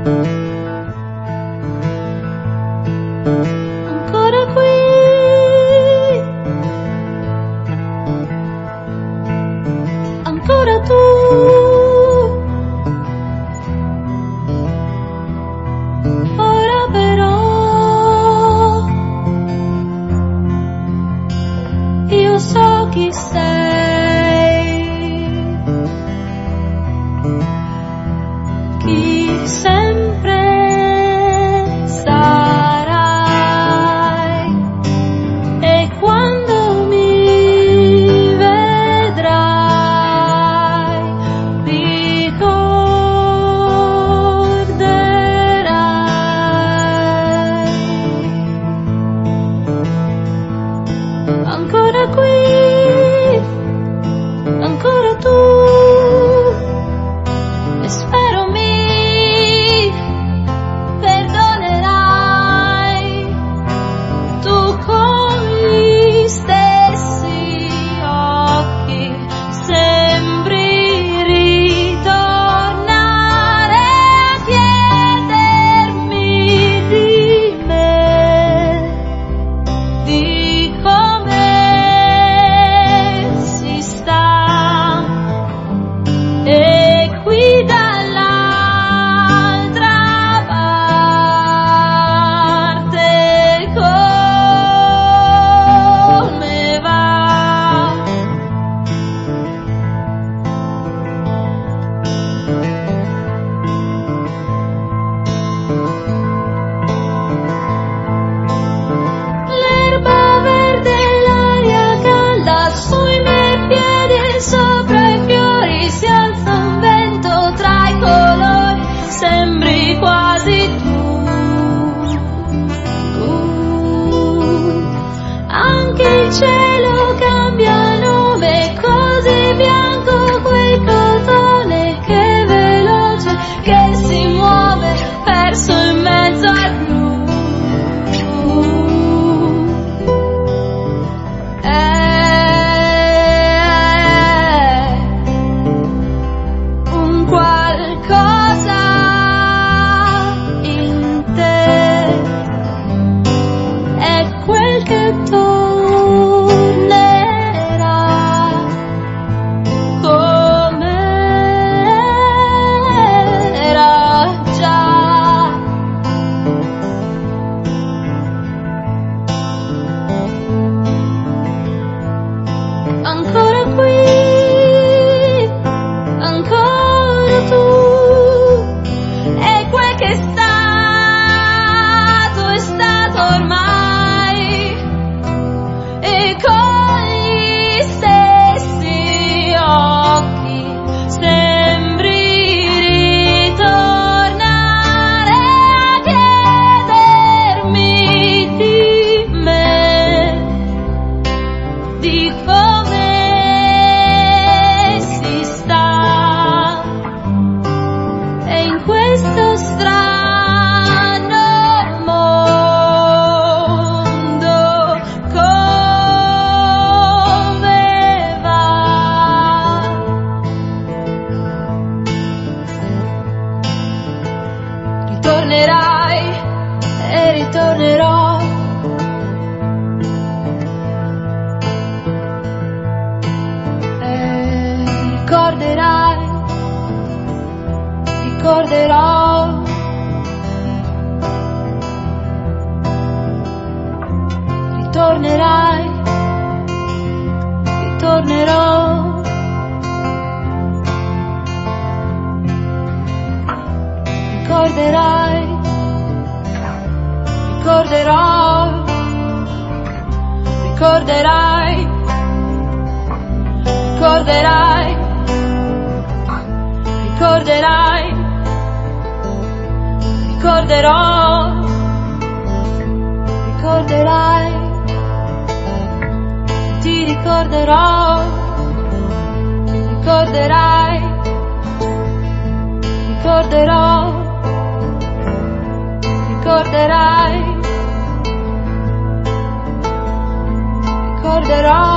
Ancora qui, ancora tu, ora però io so chi sei, chi sempre sarai, e quando mi vedrai ricorderai. Ancora qui, ancora tu, e spero mi perdonerai. Tu con gli stessi occhi sembri ritornare a chiedermi di me, di come si sta, e qui dall'altra parte come va. L'erba verde, l'aria calda sui miei piedi, sopra i fiori si alza un vento tra i colori, sembri quasi tu. Anche il cielo cambia nome, così bianco quel cotone che è veloce, che si muove perso in mezzo al blu. È un qualcosa in te, è quel che tornerà come era già. Ancora qui, ancora tu, e quel che è stato ormai, e con gli stessi occhi sembri ritornare a chiedermi di me, di come si sta, e in questo strano mondo come va. Ritornerai e ritornerò, e ricorderai, ricorderò. Ritornerai, ritornerò. Ricorderai, ricorderò. Ricorderai, ricorderai. Ricorderai, ricorderò. Ricorderai, ti ricorderò. Ricorderai, ricorderò. Ricorderai, ricorderò.